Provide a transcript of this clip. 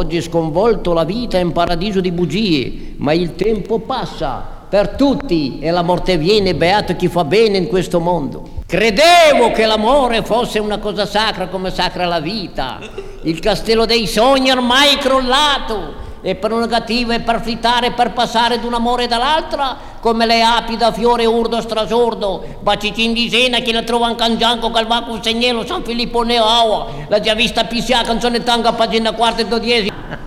Oggi sconvolto la vita è un paradiso di bugie, ma il tempo passa per tutti e la morte viene, beato chi fa bene in questo mondo. Credevo che l'amore fosse una cosa sacra come sacra la vita. Il castello dei sogni ormai è crollato e per un negativo e per flittare, per passare da un amore dall'altra, come le api da fiore urdo strasordo, bacicin di Sena che la trova in Cangianco, Calvaco, Segnelo, San Filippo Neoa, la già vista Pisia, canzone tanga, pagina quarta e 12.